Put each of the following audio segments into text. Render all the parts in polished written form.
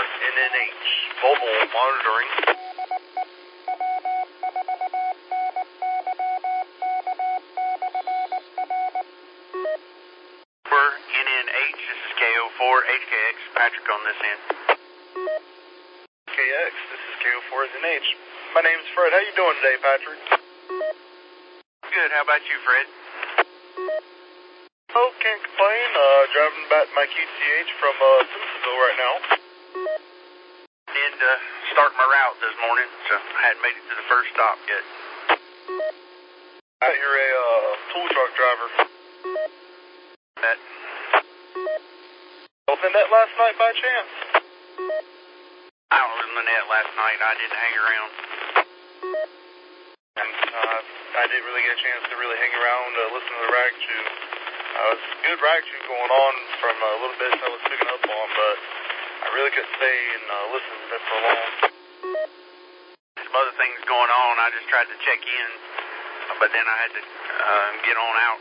NNH, mobile monitoring. For NNH, this is KO4, HKX, Patrick on this end. KX, this is KO4 NH. My name's Fred. How you doing today, Patrick? Good, how about you, Fred? Oh, can't complain. Driving back my QTH from Simpsonville right now. And starting my route this morning, so I hadn't made it to the first stop yet. You're a tool truck driver. That. Was in that last night by chance? I was in the net last night. I didn't hang around. I didn't really get a chance to really hang around, listen to the rag chew. It was good rag chew going on from a little bit I was picking up on, but I really couldn't stay and listen to it for long. Some other things going on. I just tried to check in, but then I had to get on out.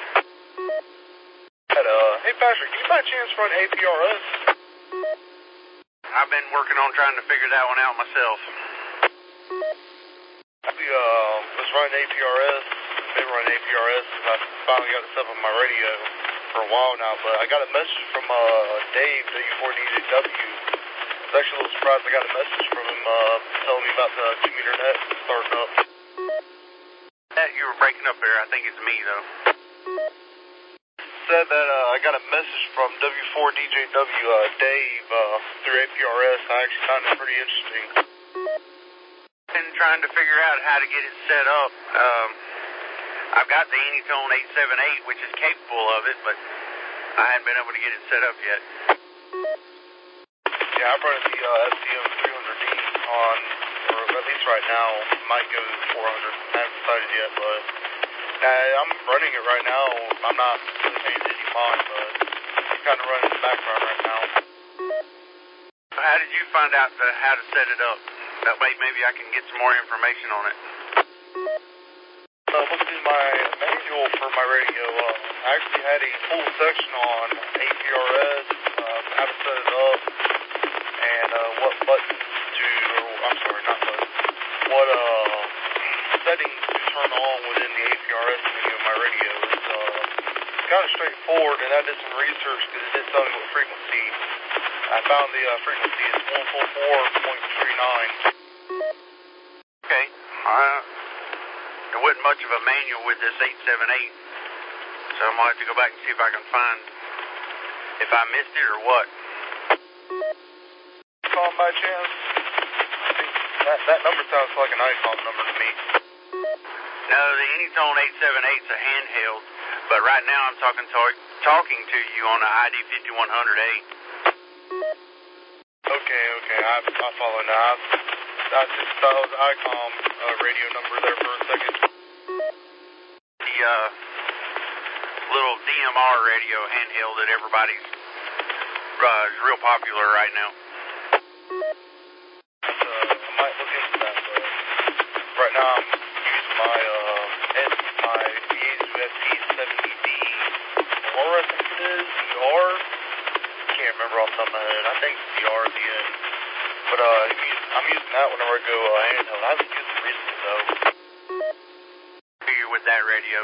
Hey Patrick, can you by chance run APRS? I've been working on trying to figure that one out myself. I was running APRS, been running APRS since I finally got this up on my radio for a while now, but I got a message from Dave, W4DJW. I was actually a little surprised I got a message from him telling me about the 2-meter net starting up. You were breaking up there. I think it's me, though. Said that I got a message from W4DJW Dave through APRS. I actually found it pretty interesting. Been trying to figure out how to get it set up. I've got the Anytone 878, which is capable of it, but I hadn't been able to get it set up yet. Yeah, I'm running the STM 300D on, or at least right now, might go to 400. I haven't decided yet, but I'm running it right now. I'm not really paying any mind, but it's kind of running in the background right now. So how did you find out how to set it up? That way maybe I can get some more information on it. Looking in my manual for my radio, I actually had a full section on APRS, how to set it up, and what buttons to, I'm sorry, not buttons, what settings to turn on within the APRS menu of my radio. It's kind of straightforward, and I did some research because it did tell me what frequency. I found the frequency is 144.39. Okay. There wasn't much of a manual with this 878, so I'm going to have to go back and see if I can find if I missed it or what. Icon by chance? I think that number sounds like an Icon number to me. No, the Anytone 878 is a handheld, but right now I'm talking to you on the ID 5100A. Okay, I follow now. I just thought it was the Icon radio number there for a second. The little DMR radio handheld that everybody's is real popular right now. I might look into that, but right now I'm using my Yaesu ST70D or I think it is DR. Can't remember off the top of my head. I think it's DR at the end. But I'm using that whenever I go handheld. I haven't used it recently though. With that radio.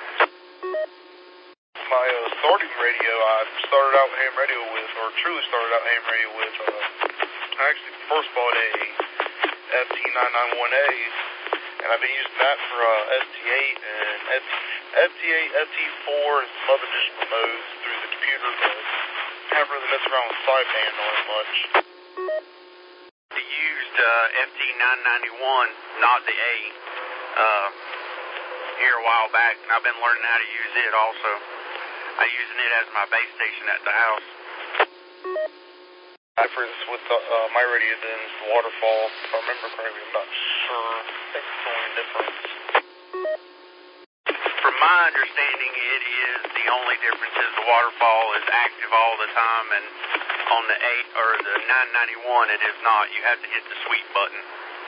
My starting radio, I started out ham radio with, or truly started out ham radio with. I actually first bought a FT991A, and I've been using that for ST8 and FT8, FT4, and some other digital modes through the computer, but I haven't really messed around with sideband on it much. I used FT991, not the A, here a while back, and I've been learning how to use it also. I'm using it as my base station at the house. For this with my radio then is the Waterfall. If I remember correctly, I'm not sure. I think it's the only difference. From my understanding, it is the only difference is the Waterfall is active all the time, and on the 8 or the 991 it is not. You have to hit the sweep button.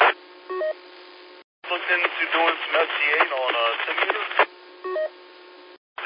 Looked into doing some ST8 on a 10-meter?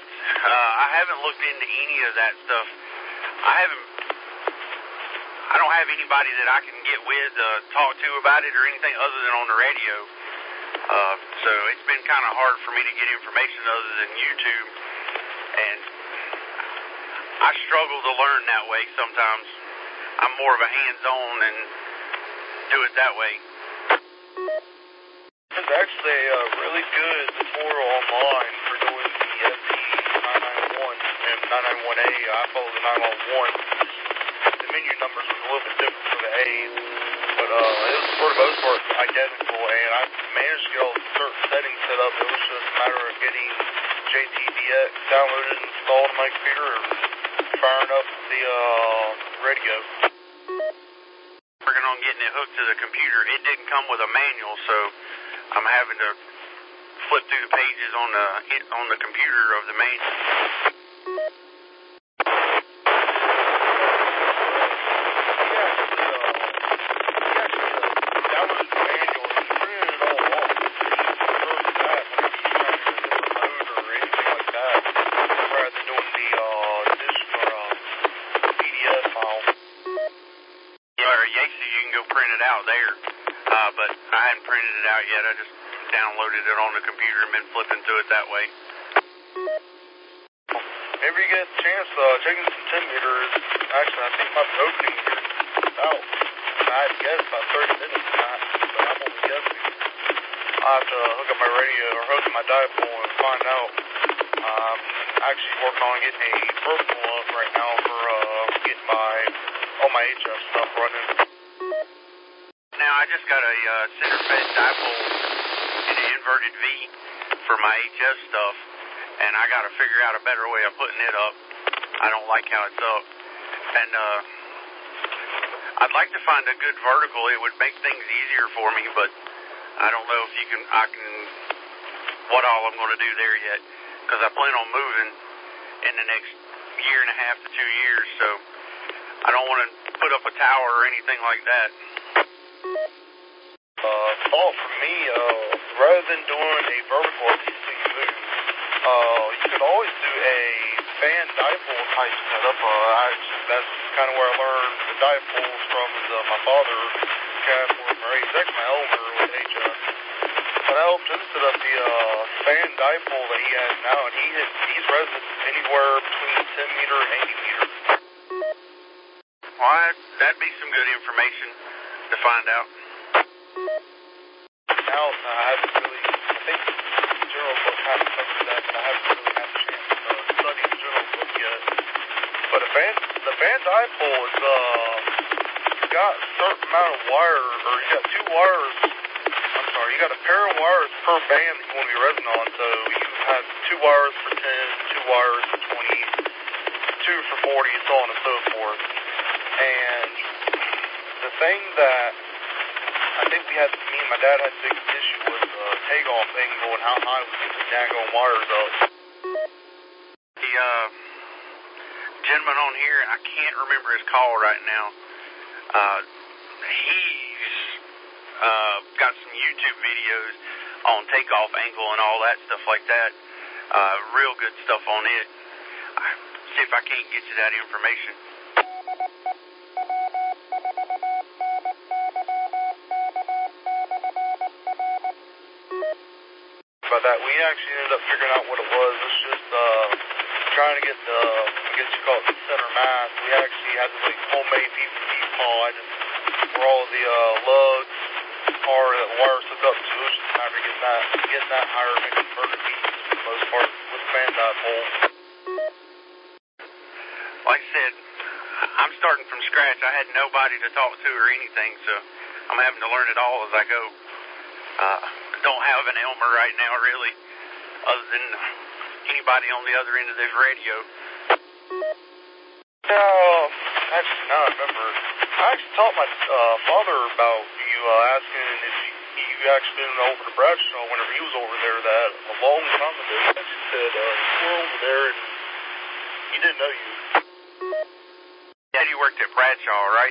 I haven't looked into any of that stuff. I don't have anybody that I can get with, talk to about it or anything other than on the radio. So it's been kind of hard for me to get information other than YouTube, and I struggle to learn that way sometimes. I'm more of a hands-on and do it that way. There's actually a really good tutorial online for doing the SD991 and 991A. I follow the 911. The menu numbers was a little bit different for the A's, but it was for the most part identical, and I managed to get all certain settings set up. It was just a matter of getting JTDX downloaded and installed on my computer and firing up the radio. Working on getting it hooked to the computer. It didn't come with a manual, so I'm having to flip through the pages on the computer of the manual. But I hadn't printed it out yet. I just downloaded it on the computer and been flipping through it that way. Maybe you get a chance, checking some 10 meters. Actually, I think my opening here is about, I'd guess about 30 minutes max, but I'm only guessing. I'll have to hook up my radio or hook up my dipole and find out. I'm actually working on getting a vertical up right now for getting all my HF stuff running. Now, I just got a center-fed dipole in an inverted V for my HF stuff, and I got to figure out a better way of putting it up. I don't like how it's up. And I'd like to find a good vertical. It would make things easier for me, but I don't know if what all I'm going to do there yet, because I plan on moving in the next year and a half to 2 years, so I don't want to put up a tower or anything like that. Thought for me, rather than doing a vertical at least till you move, you could always do a fan dipole type setup. That's kind of where I learned the dipoles from my father, he's actually my elder with HF. But I helped him set up the fan dipole that he has now, and he's resonant anywhere between 10 meter and 80 meter. Well, that'd be some good information to find out. Now, I think the general book kind of covers that, but I haven't really had a chance to study the general book yet. But the fan dipole is, got a certain amount of wire, or you got you got a pair of wires per band that you want to be resonant on, so you have 2 wires for 10, 2 wires for 20, 2 for 40, so on and so forth. And the thing that I think me and my dad had a big issue with takeoff angle and how high we get the daggone wires up. The gentleman on here, I can't remember his call right now. He's got some YouTube videos on takeoff angle and all that stuff like that. Real good stuff on it. See if I can't get you that information. By that, we actually ended up figuring out what it was. It's just trying to get the, I guess you call it the center mass. We actually had this like homemade PVC pawl. Where all the lugs are that wires hook up to. It's just a matter of getting that higher, making converter pieces for the most part with fan dipole. Like I said, I'm starting from scratch. I had nobody to talk to or anything, so I'm having to learn it all as I go. Don't have an Elmer right now, really, other than anybody on the other end of this radio. No, actually, now I remember. I actually taught my father about you asking if you actually been over to Bradshaw whenever he was over there that a long time ago. He actually said, you were over there and he didn't know you. Yeah, you worked at Bradshaw, right?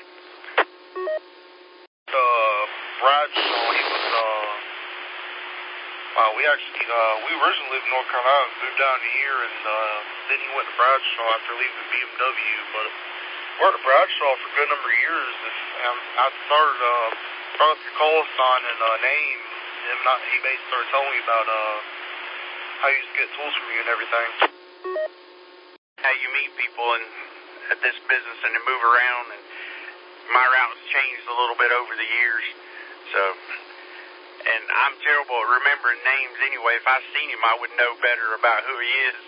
Bradshaw, he was, we originally lived in North Carolina, moved down to here, and then he went to Bradshaw after leaving BMW, but worked at Bradshaw for a good number of years. If I started, brought up your call sign and name. He basically started telling me about how you used to get tools from you and everything. How you meet people at this business and they move around, and my route's changed a little bit over the years. So, and I'm terrible at remembering names anyway. If I seen him, I would know better about who he is.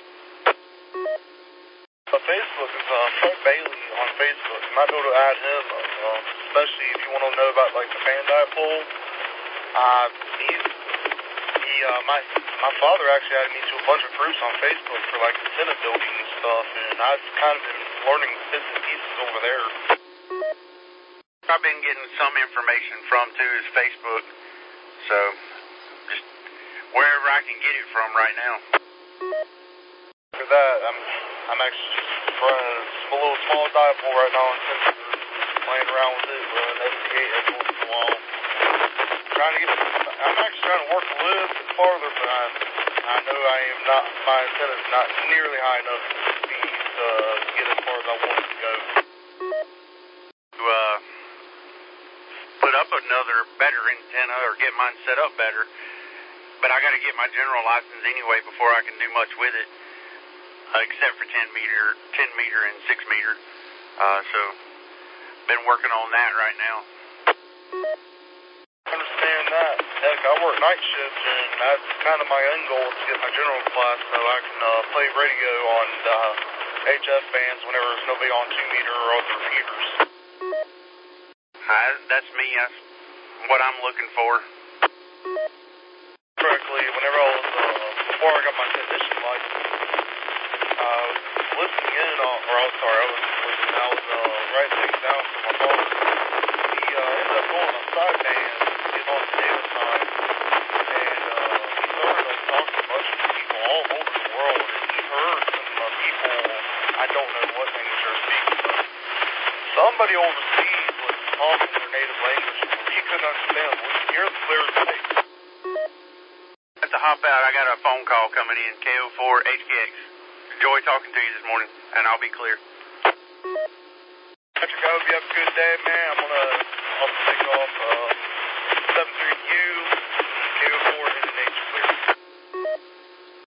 Facebook is Fred Bailey on Facebook. You might be able to add him, especially if you want to know about like the fan dipole. My father actually added me to a bunch of groups on Facebook for like antenna building and stuff, and I've kind of been learning bits and pieces over there. I've been getting some information from too is Facebook, so just wherever I can get it from right now. For that, I'm actually just running a little small dipole right now on sensor, playing around with it, running FT8 every once in a while. I'm actually trying to work a little bit farther, but I know my antenna's not nearly high enough speed to get as far as I want it to go. To put up another better antenna or get mine set up better, but I got to get my general license anyway before I can do much with it, except for 10 meter and 6 meter. So been working on that right now. Understand that. Heck, I work night shift, and that's kind of my end goal is to get my general class so I can play radio on HF bands whenever there's nobody on 2 meter or other repeaters. That's me. That's what I'm looking for. Correctly, whenever I was, before I got my technician license, I was listening in, I was writing things down for my father. He ended up going on sideband, getting on the data side, and he started talking to a bunch of people all over the world, and he heard some people, I don't know what language they're speaking, but somebody overseas was talking their native language, and he couldn't understand them. We could hear them clear as day. I have to hop out. I got a phone call coming in, KO4 HKX. Enjoy talking to you this morning, and I'll be clear. Patrick, I hope you have a good day, man. I'll take off.